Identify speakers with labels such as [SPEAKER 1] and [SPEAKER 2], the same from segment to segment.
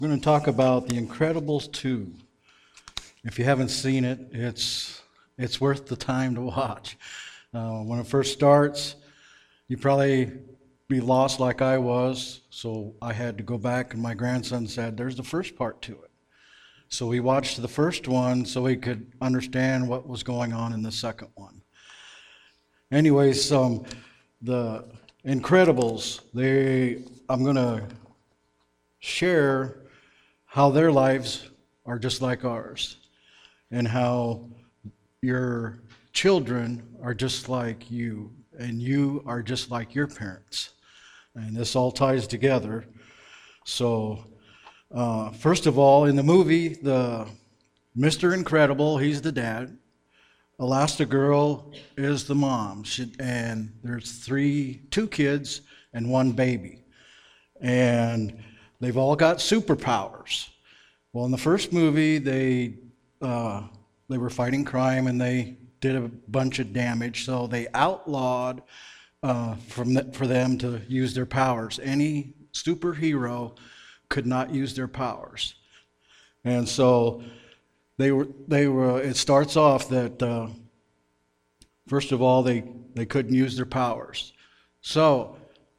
[SPEAKER 1] We're going to talk about The Incredibles 2. If you haven't seen it, it's worth the time to watch. When it first starts, you probably be lost like I was, so I had to go back, and my grandson said, "There's the first part to it." So we watched the first one so we could understand what was going on in the second one. Anyways, the Incredibles, I'm going to share how their lives are just like ours, and how your children are just like you, and you are just like your parents. And this all ties together. So, first of all, in the movie, the Mr. Incredible, he's the dad. Elastigirl is the mom, and there's two kids and one baby. And they've all got superpowers. Well, in the first movie, they were fighting crime and they did a bunch of damage, so they outlawed for them to use their powers. Any superhero could not use their powers, and so they were. It starts off that first of all they couldn't use their powers, so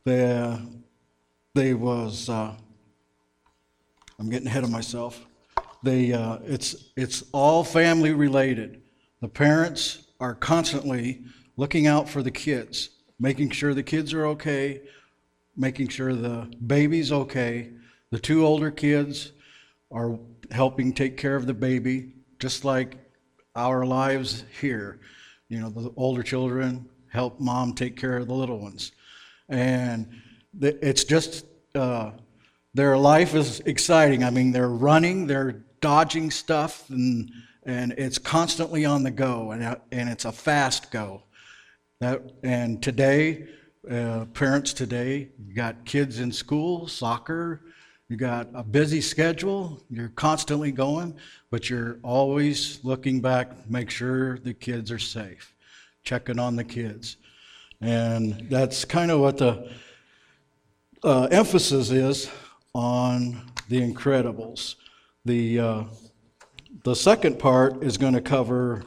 [SPEAKER 1] they was. I'm getting ahead of myself. It's all family related. The parents are constantly looking out for the kids, making sure the kids are okay, making sure the baby's okay. The two older kids are helping take care of the baby, just like our lives here. You know, the older children help mom take care of the little ones. And it's just, their life is exciting. I mean, they're running, they're dodging stuff, and it's constantly on the go, and it's a fast go. And today, parents today, you got kids in school, soccer, you got a busy schedule, you're constantly going, but you're always looking back, make sure the kids are safe, checking on the kids. And that's kind of what the emphasis is on The Incredibles. The second part is going to cover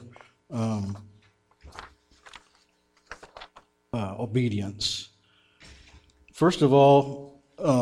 [SPEAKER 1] obedience. First of all,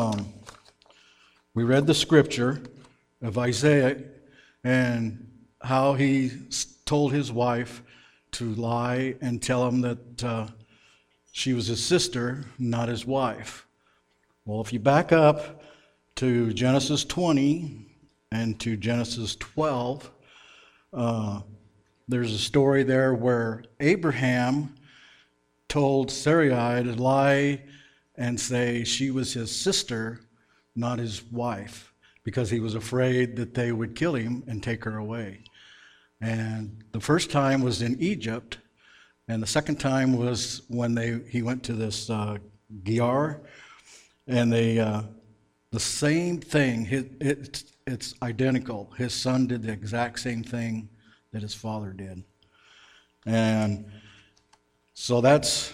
[SPEAKER 1] we read the scripture of Isaiah and how he told his wife to lie and tell him that she was his sister, not his wife. Well, if you back up to Genesis 20 and to Genesis 12, there's a story there where Abraham told Sarai to lie and say she was his sister, not his wife, because he was afraid that they would kill him and take her away. And the first time was in Egypt, and the second time was when he went to this Gerar, and the same thing. It's identical. His son did the exact same thing that his father did. And so that's...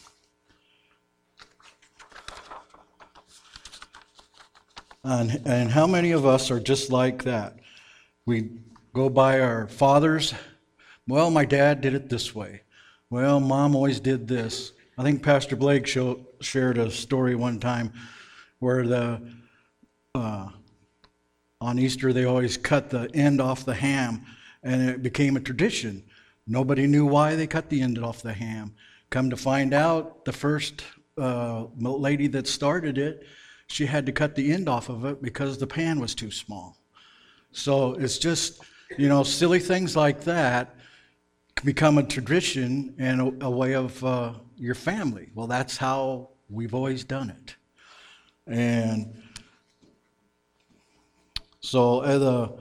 [SPEAKER 1] And how many of us are just like that? We go by our fathers. Well, my dad did it this way. Well, mom always did this. I think Pastor Blake shared a story one time where on Easter they always cut the end off the ham, and it became a tradition. Nobody knew why they cut the end off the ham. Come to find out, the first lady that started it, she had to cut the end off of it because the pan was too small. So it's just, silly things like that can become a tradition and a way of your family. Well, that's how we've always done it. And so,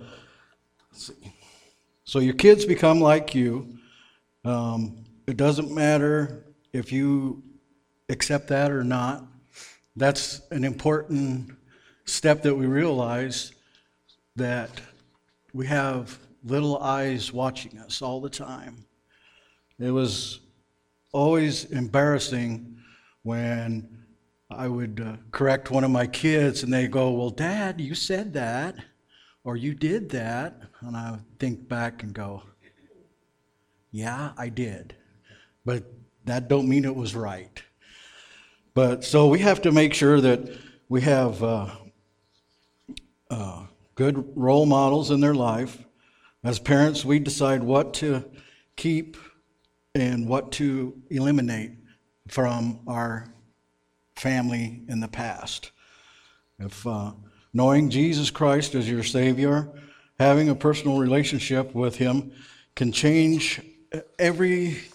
[SPEAKER 1] so your kids become like you. It doesn't matter if you accept that or not. That's an important step that we realize, that we have little eyes watching us all the time. It was always embarrassing when I would correct one of my kids, and they go, "Well, Dad, you said that, or you did that," and I think back and go, "Yeah, I did, but that don't mean it was right." But so we have to make sure that we have good role models in their life. As parents, we decide what to keep and what to eliminate from our family in the past. If knowing Jesus Christ as your Savior, having a personal relationship with Him can change everything.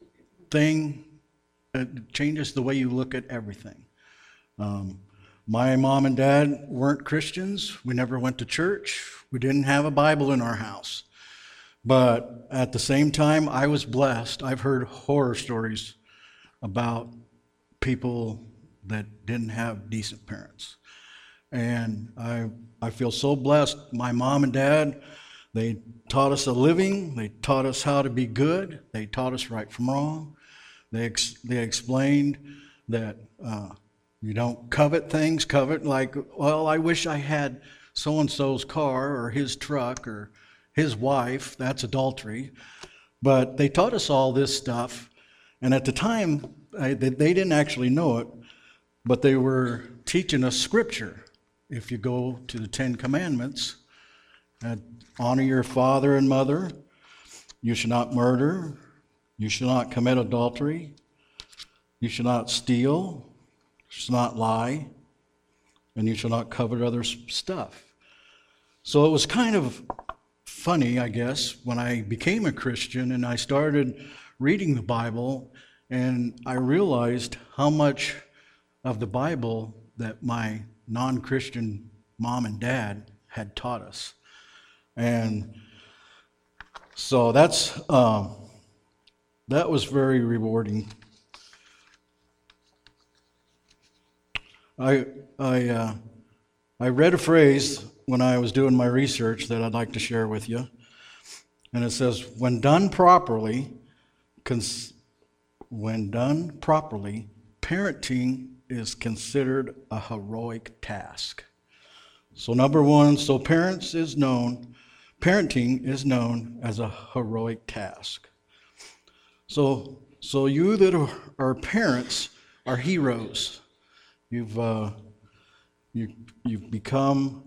[SPEAKER 1] It changes the way you look at everything. My mom and dad weren't Christians. We never went to church. We didn't have a Bible in our house. But at the same time, I was blessed. I've heard horror stories about people that didn't have decent parents. And I feel so blessed. My mom and dad, they taught us a living. They taught us how to be good. They taught us right from wrong. They explained that you don't covet things. Covet like, well, I wish I had so-and-so's car or his truck or his wife. That's adultery. But they taught us all this stuff. And at the time, they didn't actually know it, but they were teaching us Scripture. If you go to the Ten Commandments, honor your father and mother, you should not murder, you should not commit adultery, you should not steal, you should not lie, and you shall not covet others' stuff. So it was kind of funny, I guess, when I became a Christian and I started reading the Bible, and I realized how much of the Bible that my non-Christian mom and dad had taught us. And so that was very rewarding. I read a phrase when I was doing my research that I'd like to share with you. And it says, when done properly, parenting is considered a heroic task. So number one, parenting is known as a heroic task. So you that are parents are heroes. You've become,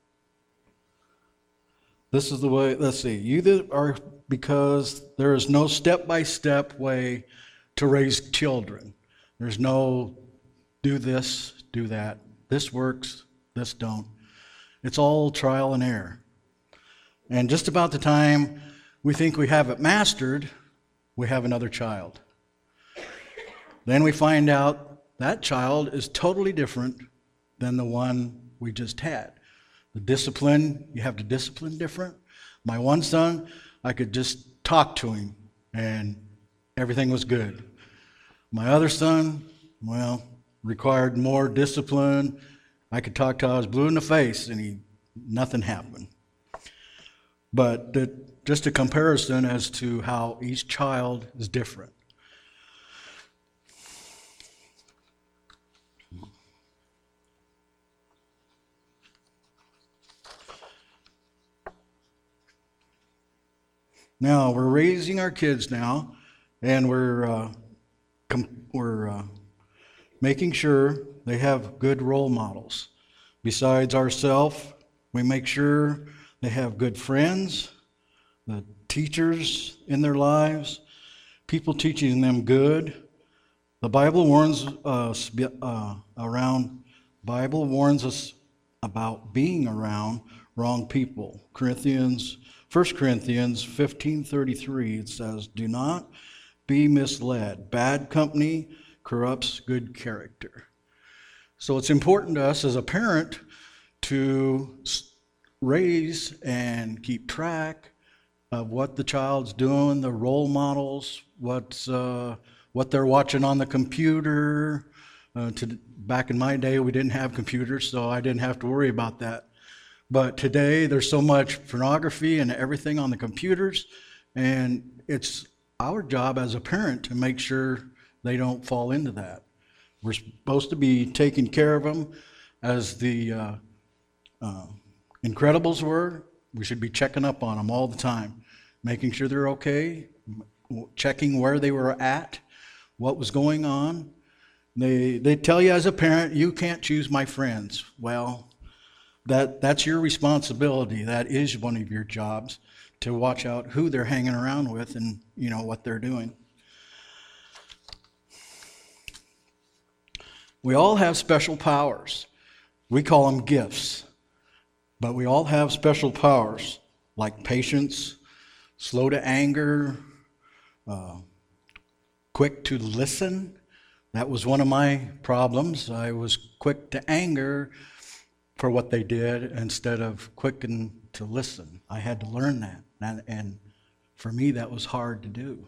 [SPEAKER 1] this is the way, let's see, you that are, because there is no step-by-step way to raise children. There's no do this, do that. This works, this don't. It's all trial and error. And just about the time we think we have it mastered, we have another child. Then we find out that child is totally different than the one we just had. The discipline, you have to discipline different. My one son, I could just talk to him and everything was good. My other son, well, required more discipline. I could talk till I was blue in the face and nothing happened. But just a comparison as to how each child is different. Now, we're raising our kids now, and we're making sure they have good role models. Besides ourselves, we make sure they have good friends, the teachers in their lives, people teaching them good. The Bible warns us about being around wrong people. 1 Corinthians 15:33, it says, "Do not be misled. Bad company corrupts good character." So it's important to us as a parent to raise and keep track of what the child's doing, the role models, what they're watching on the computer. Back in my day, we didn't have computers, so I didn't have to worry about that. But today, there's so much pornography and everything on the computers, and it's our job as a parent to make sure they don't fall into that. We're supposed to be taking care of them as the Incredibles were. We should be checking up on them all the time, making sure they're okay, checking where they were at, what was going on. They tell you as a parent, you can't choose my friends. Well, that's your responsibility. That is one of your jobs, to watch out who they're hanging around with and what they're doing. We all have special powers. We call them gifts. But we all have special powers, like patience, slow to anger, quick to listen. That was one of my problems. I was quick to anger for what they did instead of quick to listen. I had to learn that. And for me, that was hard to do.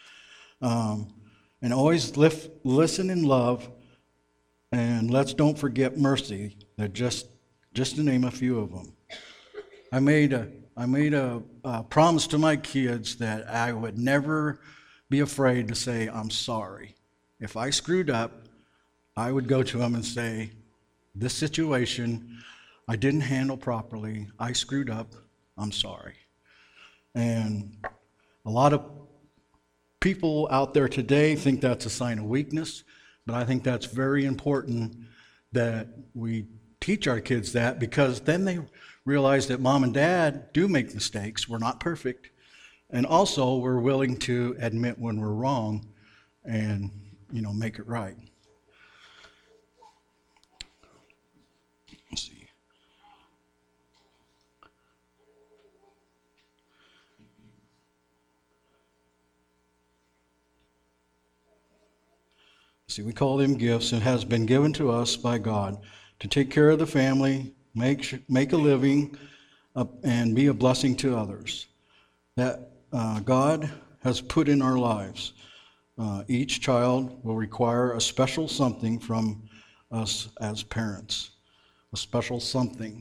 [SPEAKER 1] And always listen in love. And let's don't forget mercy. That just to name a few of them. I made a promise to my kids that I would never be afraid to say I'm sorry. If I screwed up, I would go to them and say, this situation I didn't handle properly. I screwed up. I'm sorry. And a lot of people out there today think that's a sign of weakness, but I think that's very important that we teach our kids that, because then they realize that mom and dad do make mistakes. We're not perfect. And also we're willing to admit when we're wrong and, make it right. Let's see. We call them gifts. It has been given to us by God to take care of the family, make a living, and be a blessing to others that God has put in our lives. Each child will require a special something from us as parents, a special something.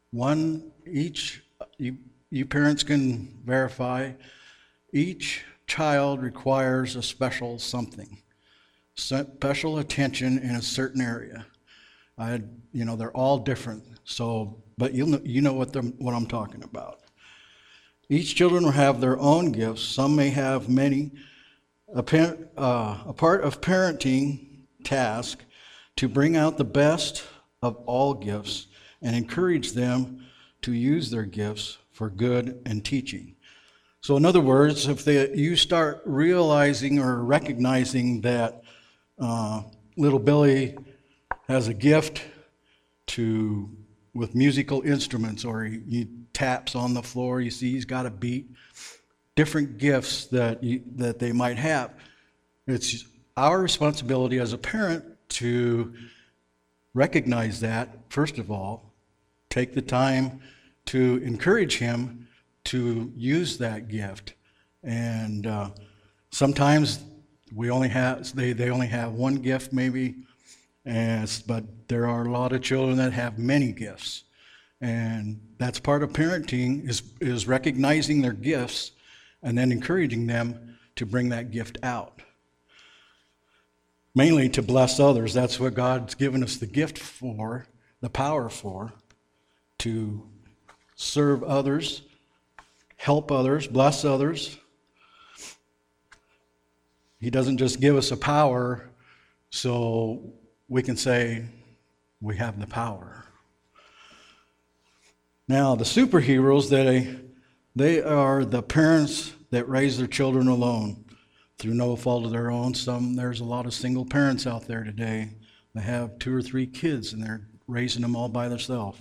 [SPEAKER 1] You parents can verify, each child requires a special something, special attention in a certain area. They're all different. So, but you know what I'm talking about. Each children will have their own gifts. Some may have many. A part of parenting task to bring out the best of all gifts and encourage them to use their gifts for good and teaching. So, in other words, if you start realizing or recognizing that little Billy has a gift with musical instruments, or he taps on the floor, you see he's got a beat, different gifts that they might have. It's our responsibility as a parent to recognize that, first of all, take the time to encourage him to use that gift. And sometimes they only have one gift maybe, but there are a lot of children that have many gifts. And that's part of parenting, is recognizing their gifts and then encouraging them to bring that gift out. Mainly to bless others. That's what God's given us the gift for, the power for, to serve others, help others, bless others. He doesn't just give us a power so we can say we have the power. Now, the superheroes, they are the parents that raise their children alone through no fault of their own. There's a lot of single parents out there today that have 2 or 3 kids and they're raising them all by themselves.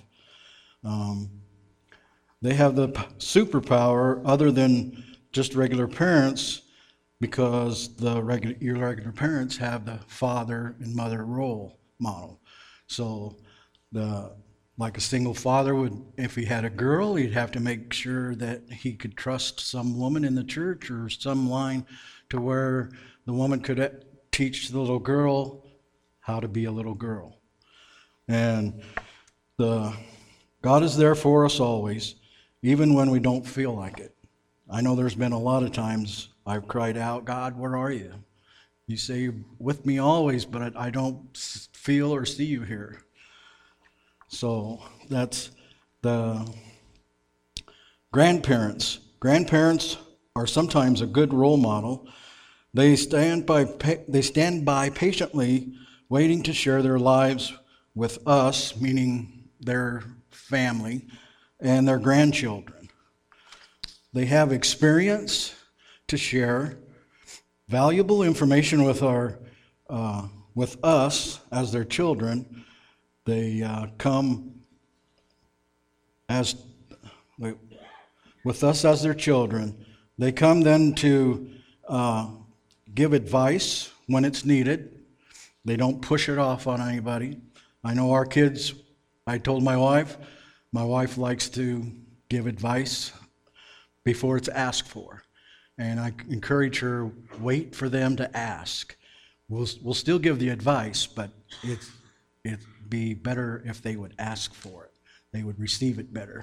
[SPEAKER 1] They have the superpower other than just regular parents, because your regular parents have the father and mother role model. So like a single father would, if he had a girl, he'd have to make sure that he could trust some woman in the church or some line to where the woman could teach the little girl how to be a little girl. And God is there for us always, even when we don't feel like it. I know there's been a lot of times I've cried out, God, where are you? You say you're with me always, but I don't feel or see you here. So that's the grandparents. Grandparents are sometimes a good role model. They stand by patiently, waiting to share their lives with us, meaning their family, and their grandchildren. They have experience to share, valuable information with us as their children. They come as with us as their children. They come then to give advice when it's needed. They don't push it off on anybody. I know our kids, I told my wife likes to give advice before it's asked for. And I encourage her, wait for them to ask. We'll still give the advice, but it'd be better if they would ask for it. They would receive it better.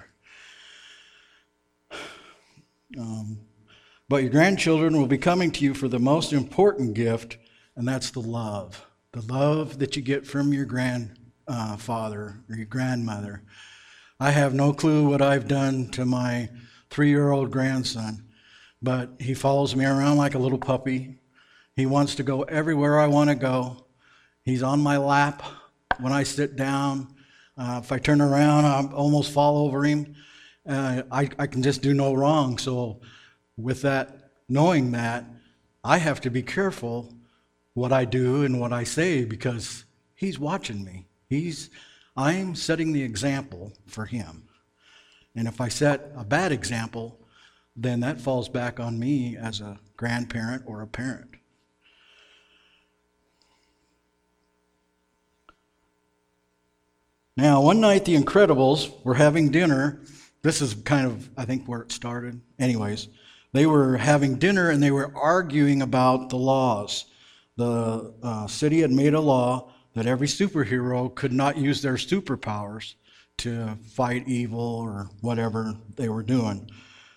[SPEAKER 1] But your grandchildren will be coming to you for the most important gift, and that's the love. The love that you get from your grandfather or your grandmother. I have no clue what I've done to my 3-year-old grandson, but he follows me around like a little puppy. He wants to go everywhere I want to go. He's on my lap when I sit down. If I turn around, I almost fall over him. I can just do no wrong. So with that, knowing that, I have to be careful what I do and what I say because he's watching me. I'm setting the example for him. And if I set a bad example, then that falls back on me as a grandparent or a parent. Now, one night the Incredibles were having dinner. This is kind of, I think, where it started. Anyways, they were having dinner and they were arguing about the laws. The city had made a law that every superhero could not use their superpowers to fight evil or whatever they were doing.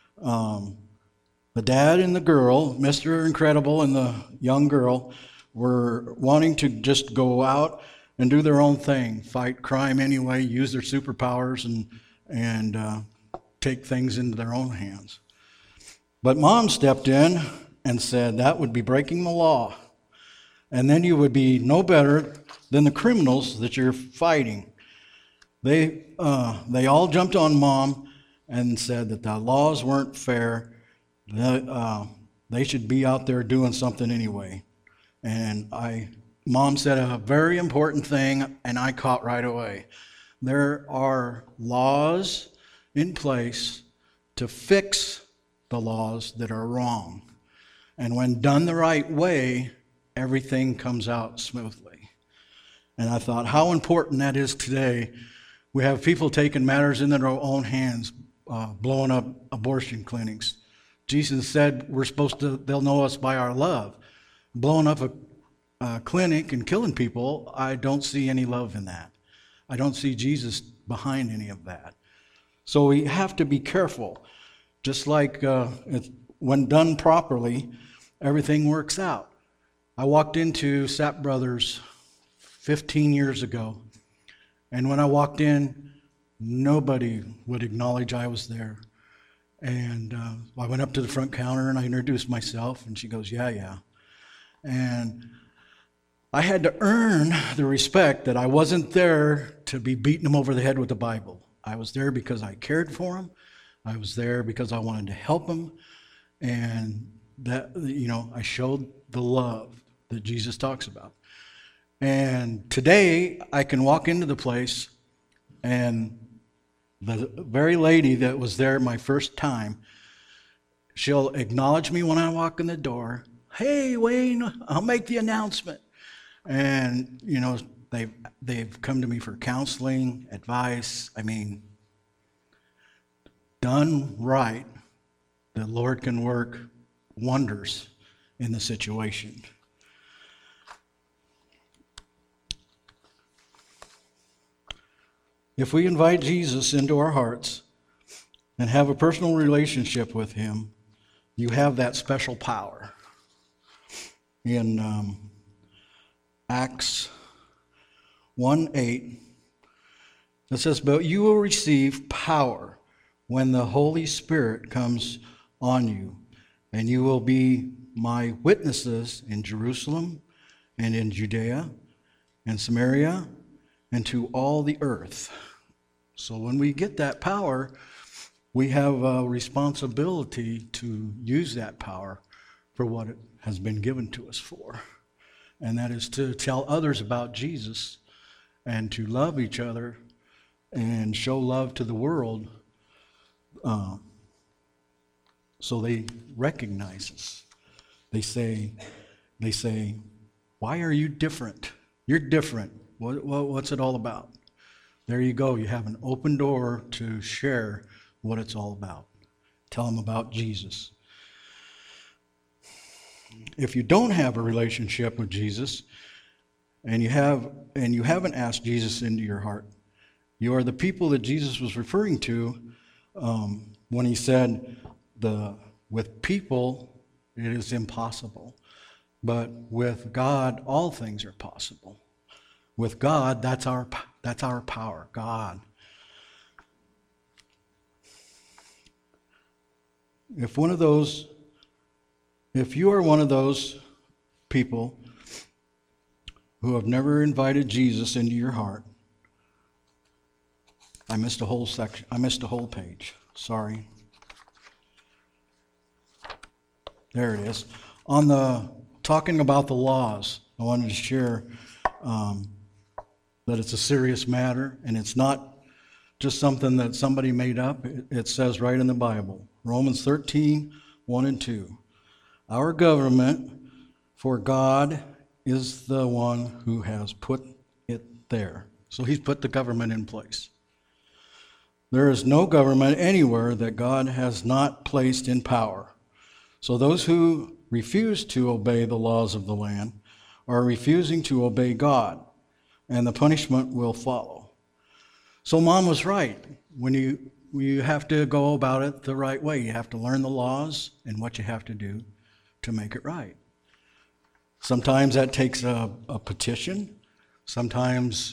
[SPEAKER 1] The dad and the girl, Mr. Incredible and the young girl, were wanting to just go out and do their own thing, fight crime anyway, use their superpowers and take things into their own hands. But Mom stepped in and said that would be breaking the law. And then you would be no better than the criminals that you're fighting. They all jumped on Mom and said that the laws weren't fair. They should be out there doing something anyway. And Mom said a very important thing, and I caught right away. There are laws in place to fix the laws that are wrong. And when done the right way, everything comes out smoothly. And I thought how important that is today. We have people taking matters into their own hands, blowing up abortion clinics. Jesus said they'll know us by our love. Blowing up a clinic and killing people, I don't see any love in that. I don't see Jesus behind any of that. So we have to be careful. Just like when done properly, everything works out. I walked into Sapp Brothers 15 years ago, and when I walked in, nobody would acknowledge I was there. And I went up to the front counter and I introduced myself, and she goes, yeah. And I had to earn the respect that I wasn't there to be beating them over the head with the Bible. I was there because I cared for them. I was there because I wanted to help them. And that, I showed the love that Jesus talks about. And today I can walk into the place and the very lady that was there my first time, she'll acknowledge me when I walk in the door. Hey, Wayne, I'll make the announcement. And, they've come to me for counseling, advice. Done right, the Lord can work wonders in the situation. If we invite Jesus into our hearts and have a personal relationship with him, you have that special power. in Acts 1:8. It says, "But you will receive power when the Holy Spirit comes on you, and you will be my witnesses in Jerusalem and in Judea and Samaria and to all the earth." So when we get that power, we have a responsibility to use that power for what it has been given to us for. And that is to tell others about Jesus and to love each other and show love to the world, so they recognize us. They say, "Why are you different? You're different. What's it all about?" There you go. You have an open door to share what it's all about. Tell them about Jesus. If you don't have a relationship with Jesus, and you haven't asked Jesus into your heart, you are the people that Jesus was referring to when he said, with people it is impossible, but with God all things are possible. With God, that's our power, God. If you are one of those people who have never invited Jesus into your heart, I missed a whole section. I missed a whole page. Sorry. There it is. On the talking about the laws, I wanted to share that it's a serious matter, and it's not just something that somebody made up. It says right in the Bible, Romans 13, 1 and 2. Our government, for God is the one who has put it there. So he's put the government in place. There is no government anywhere that God has not placed in power. So those who refuse to obey the laws of the land are refusing to obey God, and the punishment will follow. So Mom was right. When you have to go about it the right way. You have to learn the laws and what you have to do to make it right. Sometimes that takes a petition. Sometimes,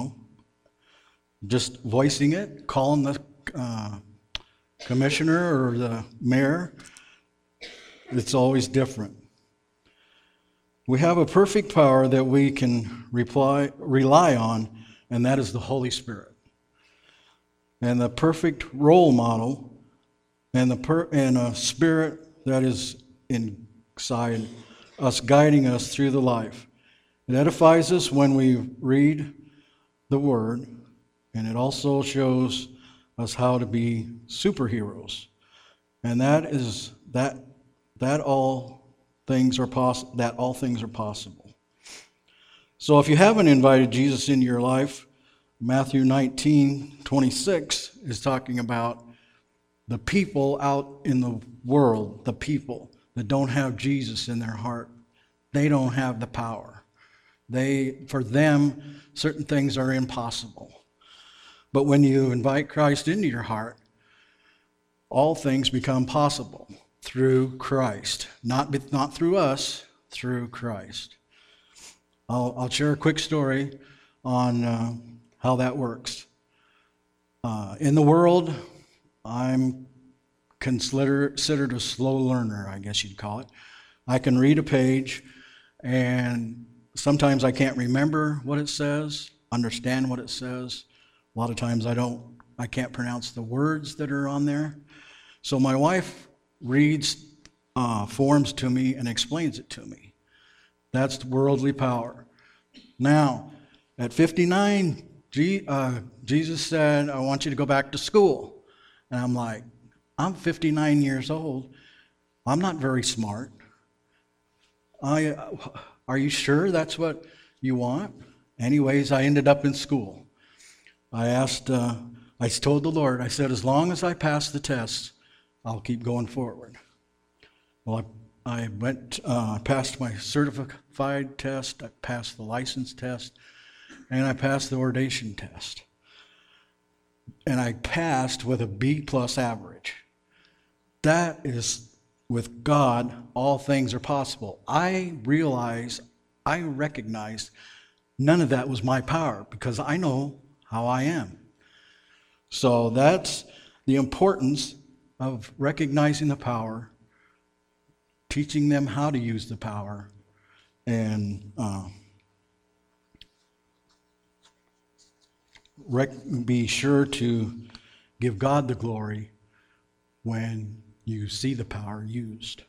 [SPEAKER 1] just voicing it, calling the commissioner or the mayor. It's always different. We have a perfect power that we can rely on, and that is the Holy Spirit. And the perfect role model and a spirit that is inside us, guiding us through the life. It edifies us when we read the Word, and it also shows us how to be superheroes. And that is that all things are possible. So if you haven't invited Jesus into your life, Matthew 19:26 is talking about the people out in the world, the people that don't have Jesus in their heart. They don't have the power. For them, certain things are impossible. But when you invite Christ into your heart, all things become possible through Christ. Not through us, through Christ. I'll share a quick story on how that works. In the world, I'm considered a slow learner, I guess you'd call it. I can read a page, and sometimes I can't remember what it says, understand what it says. A lot of times I can't pronounce the words that are on there. So my wife reads forms to me and explains it to me. That's worldly power. Now, at 59, Jesus said, "I want you to go back to school." And I'm like, I'm 59 years old. I'm not very smart. Are you sure that's what you want? Anyways, I ended up in school. I told the Lord, I said, as long as I pass the test, I'll keep going forward. Well, I passed my certified test, I passed the license test, and I passed the ordination test. And I passed with a B+ average. That is with God, all things are possible. I recognize none of that was my power because I know how I am. So that's the importance of recognizing the power, teaching them how to use the power, and be sure to give God the glory when you see the power used.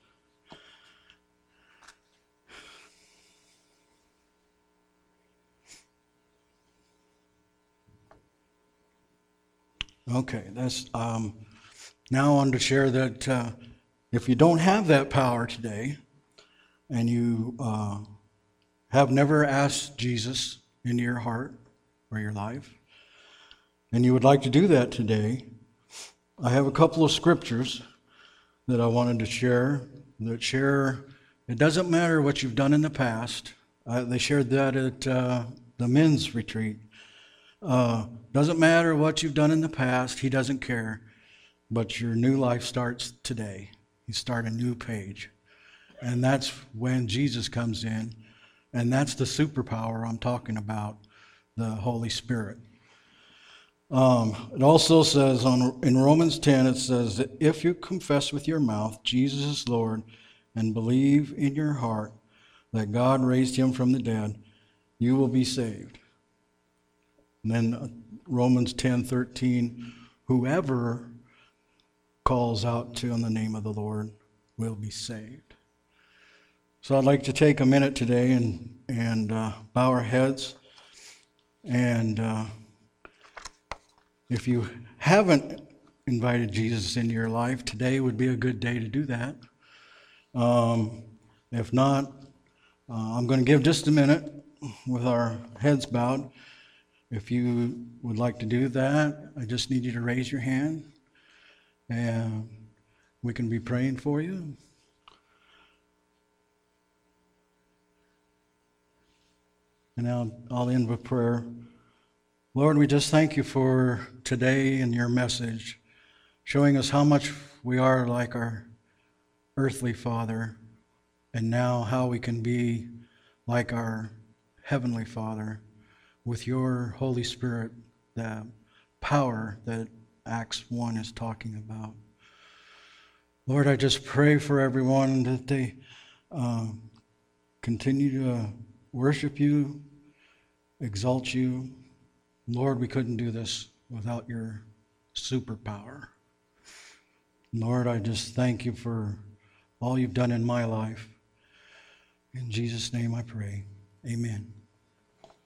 [SPEAKER 1] Okay, that's now I want to share that if you don't have that power today, and you have never asked Jesus into your heart or your life, and you would like to do that today, I have a couple of scriptures that I wanted to share. It doesn't matter what you've done in the past. They shared that at the men's retreat. Doesn't matter what you've done in the past. He doesn't care. But your new life starts today. You start a new page. And that's when Jesus comes in. And that's the superpower I'm talking about, the Holy Spirit. It also says in Romans 10, it says that if you confess with your mouth Jesus is Lord and believe in your heart that God raised him from the dead, you will be saved. And then Romans 10:13, whoever calls out to in the name of the Lord will be saved. So I'd like to take a minute today and bow our heads. And if you haven't invited Jesus into your life, today would be a good day to do that. If not, I'm going to give just a minute with our heads bowed. If you would like to do that, I just need you to raise your hand, and we can be praying for you. And now I'll end with prayer. Lord, we just thank you for today and your message, showing us how much we are like our earthly Father, and now how we can be like our Heavenly Father with your Holy Spirit, the power that Acts 1 is talking about. Lord, I just pray for everyone that they continue to worship you, exalt you. Lord, we couldn't do this without your superpower. Lord, I just thank you for all you've done in my life. In Jesus' name I pray. Amen.